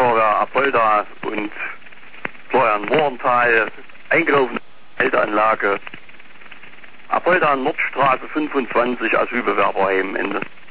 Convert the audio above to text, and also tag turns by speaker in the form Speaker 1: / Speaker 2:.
Speaker 1: Feuerwehr Apolda und Florian Mohrenthal, eingelaufen Elteranlage, Apolda Nordstraße 25, Asylbewerberheim, Ende.